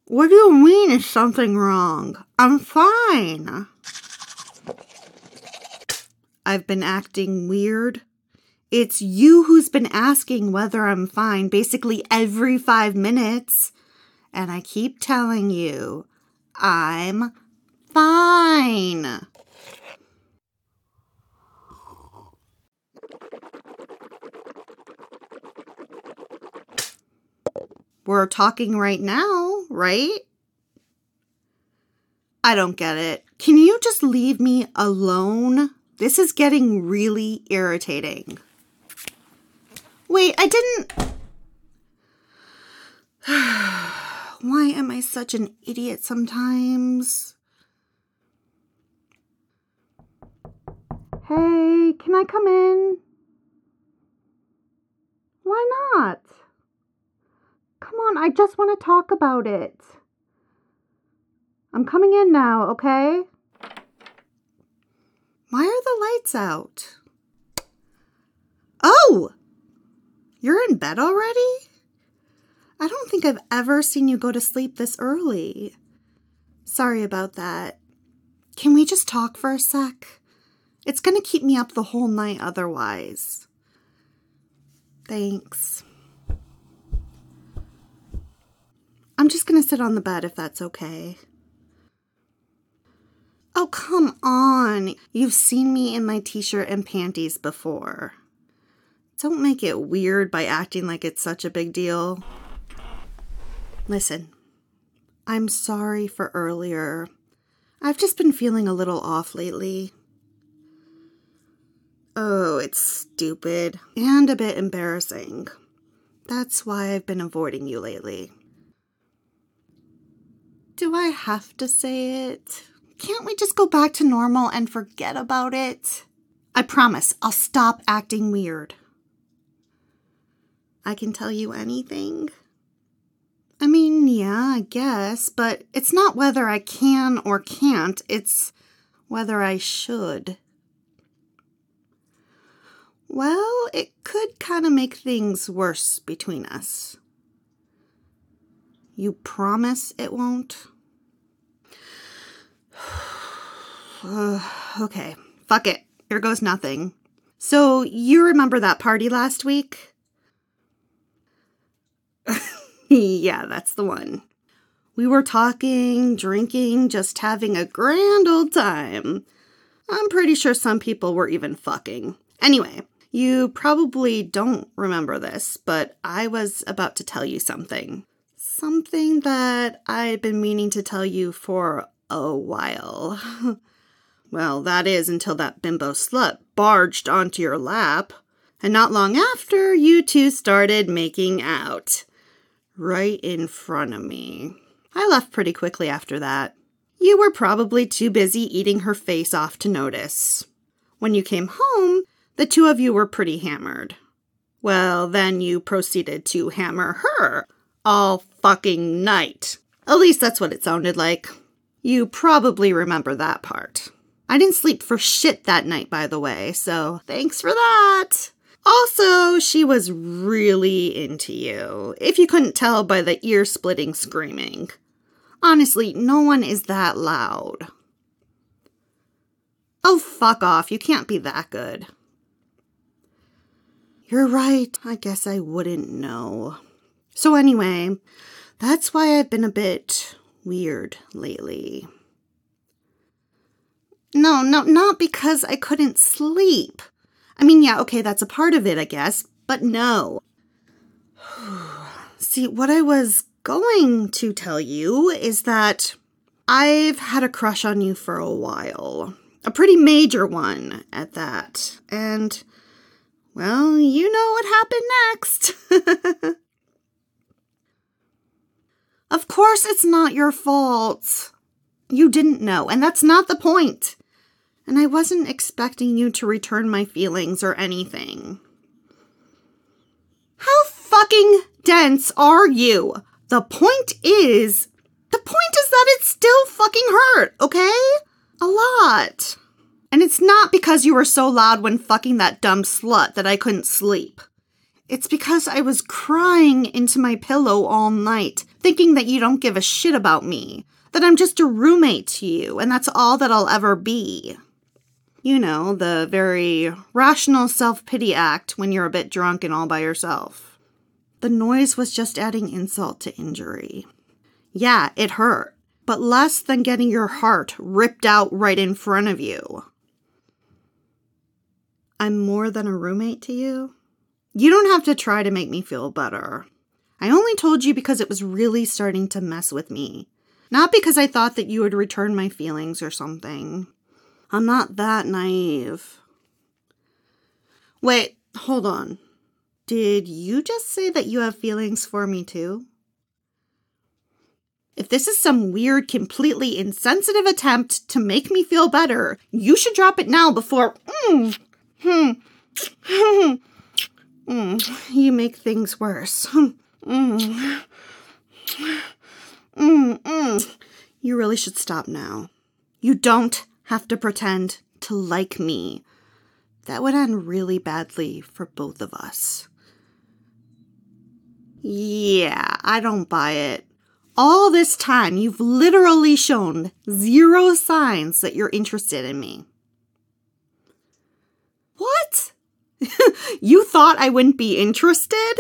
What do you mean is something wrong? I'm fine. I've been acting weird. It's you who's been asking whether I'm fine basically every 5 minutes. And I keep telling you, I'm fine. We're talking right now, right? I don't get it. Can you just leave me alone? This is getting really irritating. Wait, I didn't... Why am I such an idiot sometimes? Hey, can I come in? Why not? Come on, I just want to talk about it. I'm coming in now, okay? Why are the lights out? Oh! You're in bed already? I don't think I've ever seen you go to sleep this early. Sorry about that. Can we just talk for a sec? It's gonna keep me up the whole night otherwise. Thanks. I'm just gonna sit on the bed if that's okay. Oh, come on. You've seen me in my t-shirt and panties before. Don't make it weird by acting like it's such a big deal. Listen, I'm sorry for earlier. I've just been feeling a little off lately. Oh, it's stupid and a bit embarrassing. That's why I've been avoiding you lately. Do I have to say it? Can't we just go back to normal and forget about it? I promise I'll stop acting weird. I can tell you anything. I mean, yeah, I guess, but it's not whether I can or can't, it's whether I should. Well, it could kind of make things worse between us. You promise it won't? Okay, fuck it. Here goes nothing. So, you remember that party last week? Yeah, that's the one. We were talking, drinking, just having a grand old time. I'm pretty sure some people were even fucking. Anyway, you probably don't remember this, but I was about to tell you something. Something that I'd been meaning to tell you for a while. Well, that is until that bimbo slut barged onto your lap. And not long after, you two started making out. Right in front of me. I left pretty quickly after that. You were probably too busy eating her face off to notice. When you came home, the two of you were pretty hammered. Well, then you proceeded to hammer her all fucking night. At least that's what it sounded like. You probably remember that part. I didn't sleep for shit that night, by the way, so thanks for that. Also, she was really into you, if you couldn't tell by the ear-splitting screaming. Honestly, no one is that loud. Oh, fuck off. You can't be that good. You're right. I guess I wouldn't know. So anyway, that's why I've been a bit weird lately. No, not because I couldn't sleep. I mean, yeah, okay, that's a part of it, I guess, but no. See, what I was going to tell you is that I've had a crush on you for a while. A pretty major one at that. And, well, you know what happened next. Of course it's not your fault. You didn't know, and that's not the point. And I wasn't expecting you to return my feelings or anything. How fucking dense are you? The point is that it still fucking hurt, okay? A lot. And it's not because you were so loud when fucking that dumb slut that I couldn't sleep. It's because I was crying into my pillow all night, thinking that you don't give a shit about me, that I'm just a roommate to you, and that's all that I'll ever be. You know, the very rational self-pity act when you're a bit drunk and all by yourself. The noise was just adding insult to injury. Yeah, it hurt, but less than getting your heart ripped out right in front of you. I'm more than a roommate to you? You don't have to try to make me feel better. I only told you because it was really starting to mess with me. Not because I thought that you would return my feelings or something. I'm not that naive. Wait, hold on. Did you just say that you have feelings for me too? If this is some weird, completely insensitive attempt to make me feel better, you should drop it now before... You make things worse. You really should stop now. You don't have to pretend to like me. That would end really badly for both of us. Yeah, I don't buy it. All this time, you've literally shown 0 signs that you're interested in me. What? You thought I wouldn't be interested?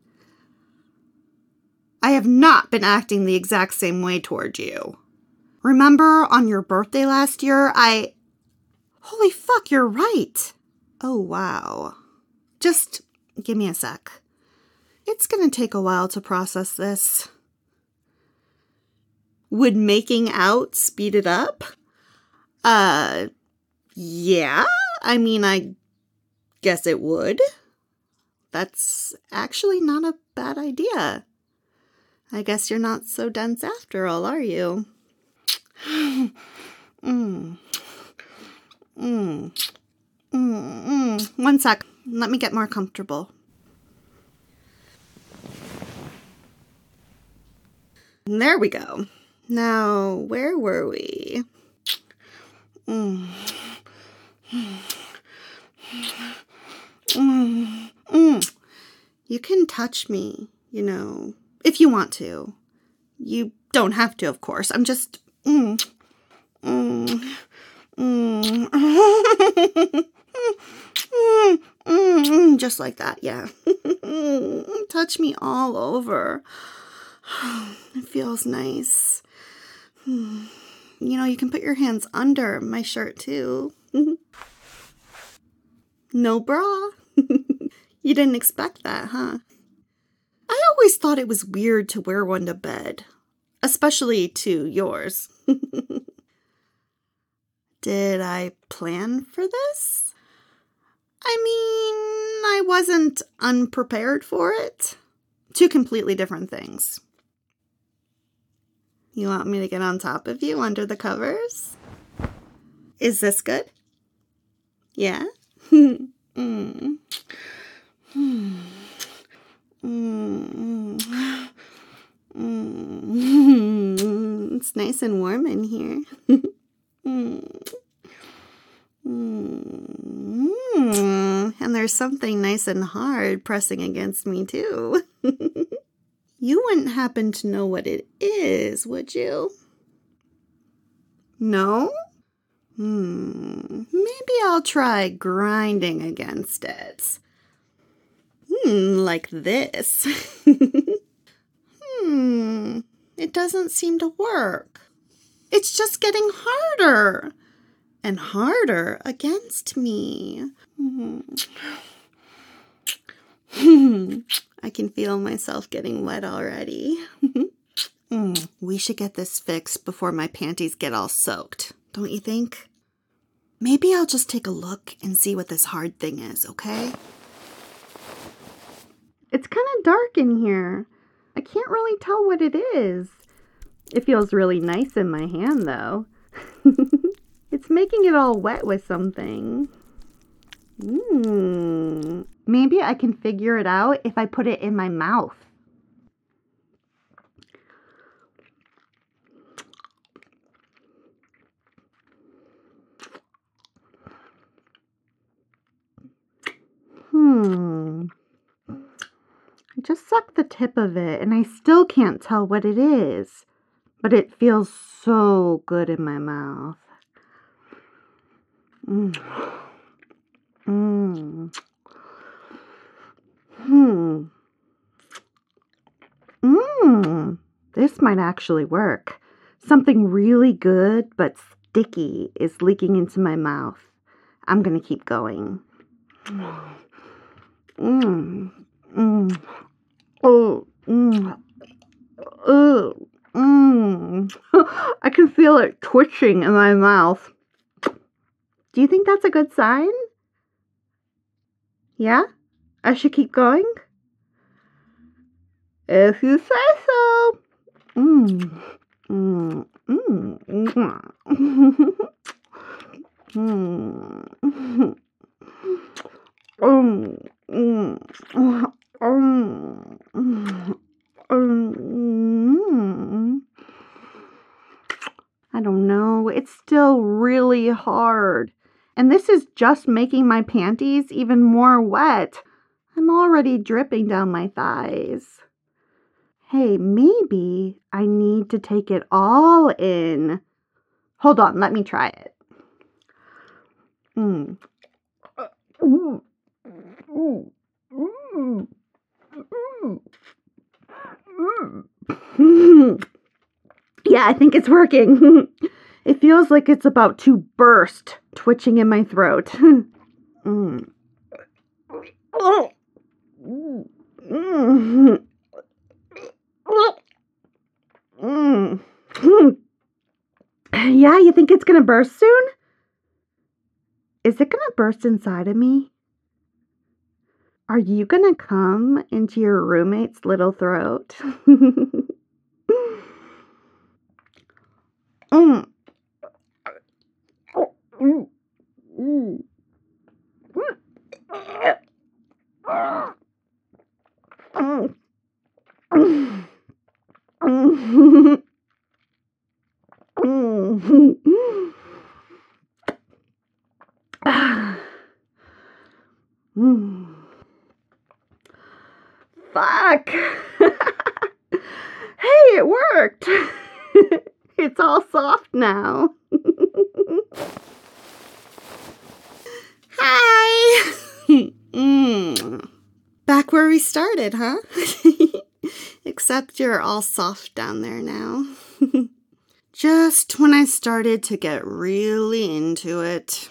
I have not been acting the exact same way toward you. Remember on your birthday last year, Holy fuck, you're right. Oh, wow. Just give me a sec. It's gonna take a while to process this. Would making out speed it up? Yeah. I mean, I guess it would. That's actually not a bad idea. I guess you're not so dense after all, are you? One sec. Let me get more comfortable. There we go. Now, where were we? You can touch me, you know, if you want to. You don't have to, of course. I'm just... Just like that, yeah. Touch me all over. It feels nice. You know, you can put your hands under my shirt, too. No bra? You didn't expect that, huh? I always thought it was weird to wear one to bed. Especially to yours. Did I plan for this? I mean, I wasn't unprepared for it. 2 completely different things. You want me to get on top of you under the covers? Is this good? Yeah? It's nice and warm in here. And there's something nice and hard pressing against me, too. You wouldn't happen to know what it is, would you? No? Maybe I'll try grinding against it. Like this. It doesn't seem to work. It's just getting harder and harder against me. I can feel myself getting wet already. We should get this fixed before my panties get all soaked, don't you think? Maybe I'll just take a look and see what this hard thing is, okay? It's kind of dark in here. I can't really tell what it is. It feels really nice in my hand, though. It's making it all wet with something. Maybe I can figure it out if I put it in my mouth. I just sucked the tip of it and I still can't tell what it is. But it feels so good in my mouth. Mm. Mm. This might actually work. Something really good but sticky is leaking into my mouth. I'm gonna keep going. Mm. Mm. Oh. Mm. I can feel it twitching in my mouth. Do you think that's a good sign? Yeah? I should keep going? If you say so. Mm. Mm. Mm. Mm. I don't know. It's still really hard. And this is just making my panties even more wet. I'm already dripping down my thighs. Hey, maybe I need to take it all in. Hold on, let me try it. Yeah, I think it's working. It feels like it's about to burst, twitching in my throat. Yeah, you think it's gonna burst soon? Is it gonna burst inside of me? Are you gonna come into your roommate's little throat? Fuck! Hey, it worked! It's all soft now. Hi! Back where we started, huh? Except you're all soft down there now. Just when I started to get really into it.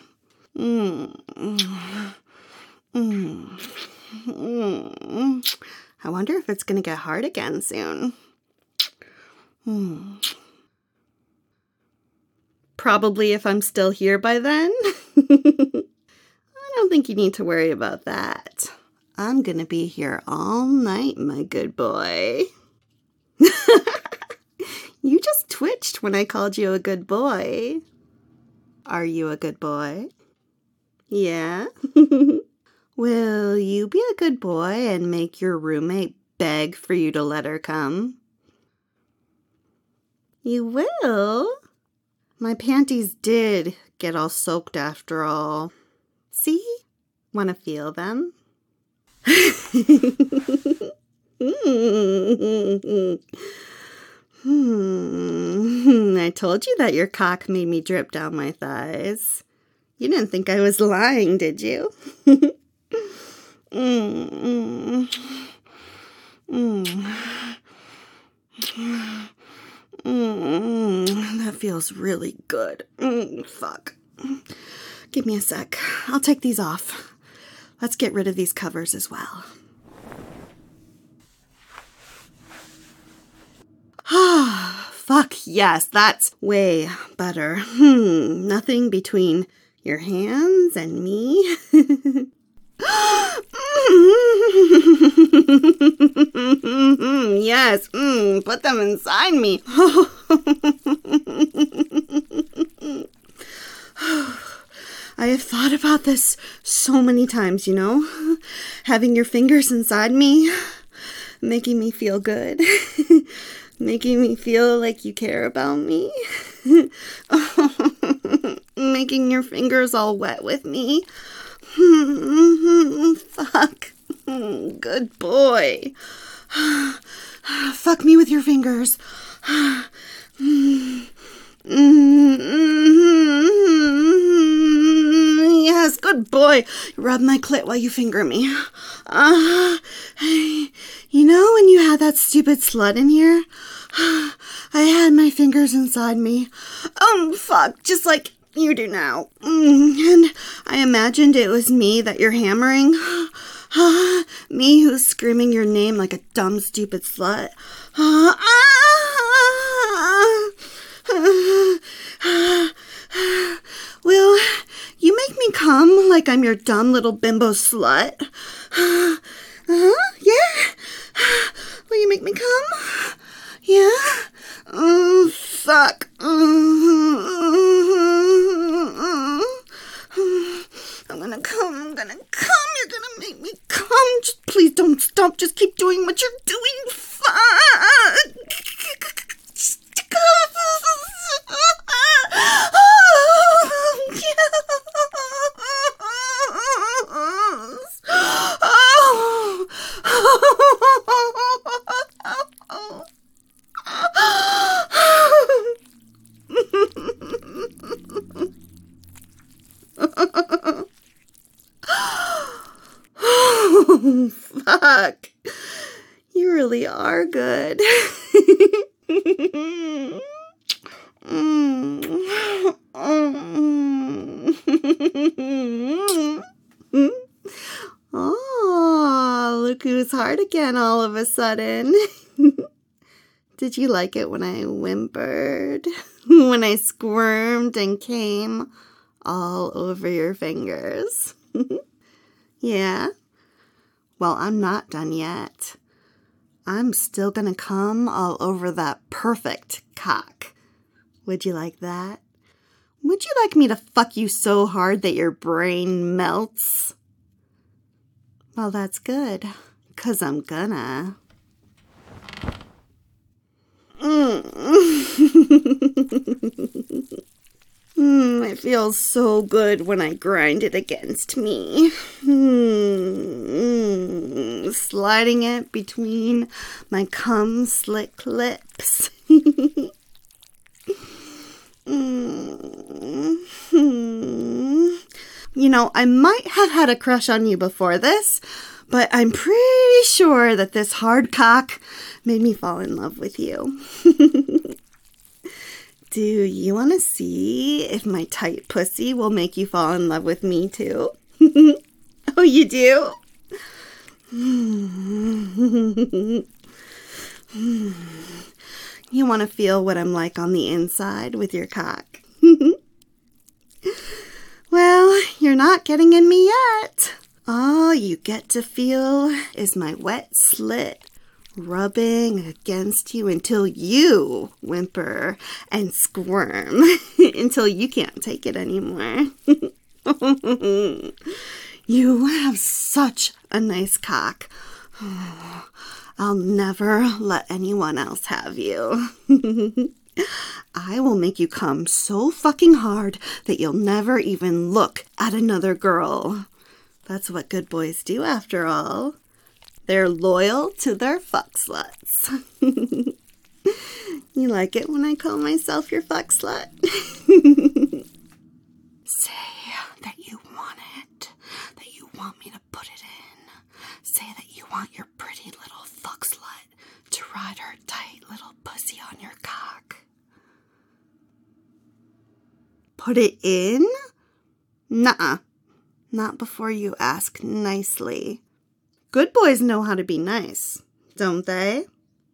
I wonder if it's going to get hard again soon. Probably if I'm still here by then. I don't think you need to worry about that. I'm going to be here all night, my good boy. You just twitched when I called you a good boy. Are you a good boy? Yeah? Will you be a good boy and make your roommate beg for you to let her come? You will? My panties did get all soaked after all. See? Want to feel them? I told you that your cock made me drip down my thighs. You didn't think I was lying, did you? That feels really good. Fuck. Give me a sec. I'll take these off. Let's get rid of these covers as well. Fuck yes, that's way better. Nothing between your hands and me. Yes, put them inside me. I have thought about this so many times, you know? Having your fingers inside me, making me feel good, making me feel like you care about me, making your fingers all wet with me. Fuck. Good boy. Fuck me with your fingers. Yes, good boy. Rub my clit while you finger me. You know when you had that stupid slut in here? I had my fingers inside me. Fuck, just like you do now. And I imagined it was me that you're hammering. Me who's screaming your name like a dumb, stupid slut. Will you make me come like I'm your dumb little bimbo slut? Yeah? Will you make me come? Yeah? Fuck. I'm gonna come. You're gonna make me come. Just please don't stop. Just keep doing what you're doing. Fuck. Fuck. You really are good. Oh, look who's hard again all of a sudden. Did you like it when I whimpered? When I squirmed and came all over your fingers? Yeah? Well, I'm not done yet. I'm still gonna come all over that perfect cock. Would you like that? Would you like me to fuck you so hard that your brain melts? Well, that's good, 'cause I'm gonna. It feels so good when I grind it against me. Sliding it between my cum-slick lips. You know, I might have had a crush on you before this, but I'm pretty sure that this hard cock made me fall in love with you. Do you want to see if my tight pussy will make you fall in love with me too? Oh, you do? You want to feel what I'm like on the inside with your cock? Well, you're not getting in me yet. All you get to feel is my wet slit rubbing against you until you whimper and squirm until you can't take it anymore. You have such a nice cock. I'll never let anyone else have you. I will make you come so fucking hard that you'll never even look at another girl. That's what good boys do, after all. They're loyal to their fuck sluts. You like it when I call myself your fuck slut? Say that you want it, that you want me to put it in. Say that you want your pretty little fuck slut to ride her tight little pussy on your cock. Put it in? Nuh-uh. Not before you ask nicely. Good boys know how to be nice, don't they?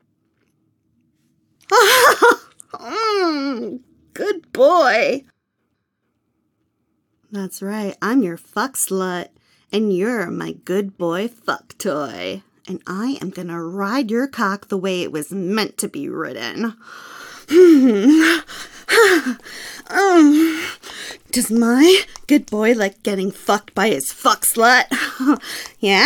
Good boy. That's right, I'm your fuck slut, and you're my good boy fuck toy. And I am gonna ride your cock the way it was meant to be ridden. Does my good boy like getting fucked by his fuck slut? Yeah?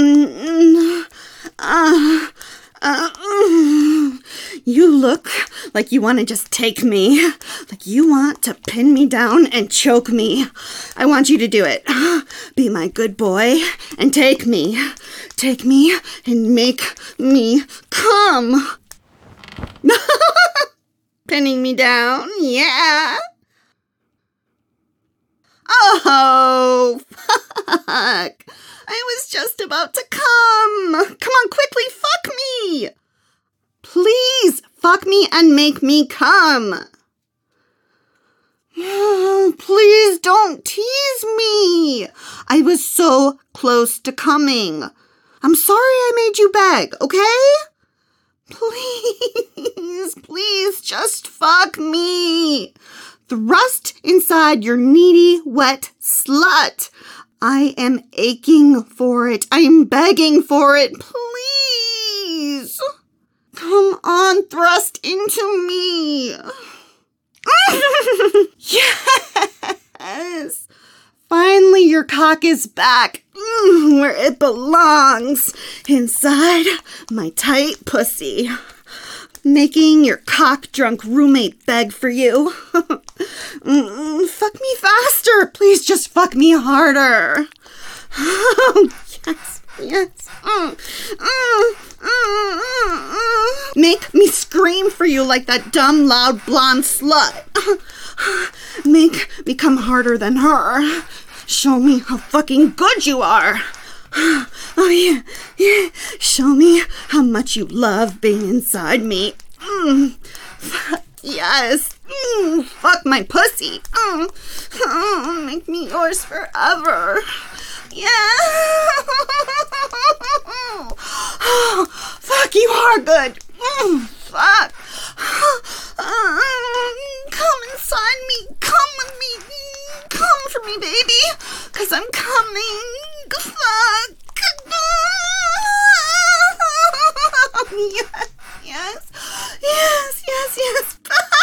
You look Like you want to just take me. Like you want to pin me down and choke me. I want you to do it. Be my good boy and take me. Take me and make me come. Pinning me down, yeah. Oh, fuck. I was just about to come. Come on, quickly, fuck me. Please, fuck me and make me come. Please don't tease me. I was so close to coming. I'm sorry I made you beg, okay? Please, just fuck me. Thrust inside your needy, wet slut. I am aching for it. I am begging for it. Please. Come on, thrust into me. Yes. Finally, your cock is back where it belongs, inside my tight pussy. Making your cock-drunk roommate beg for you. Fuck me faster. Please just fuck me harder. Yes. Make me scream for you like that dumb, loud, blonde slut. Make me come harder than her. Show me how fucking good you are. Oh, yeah. Show me how much you love being inside me. Yes. Fuck my pussy. Make me yours forever. Yeah. Fuck, you are good. Fuck. Come inside me. Come with me. Come for me, baby. 'Cause I'm coming. Fuck. Yes.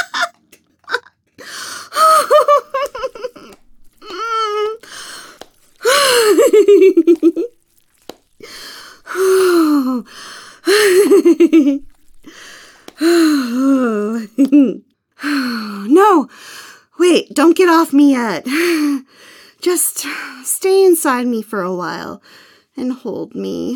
No, wait, don't get off me yet. Just stay inside me for a while and hold me.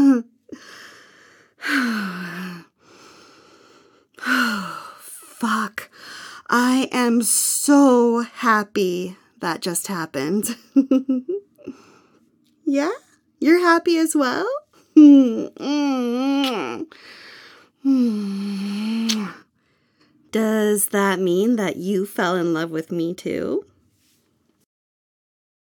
Fuck. I am so happy that just happened. Yeah? You're happy as well? Does that mean that you fell in love with me too?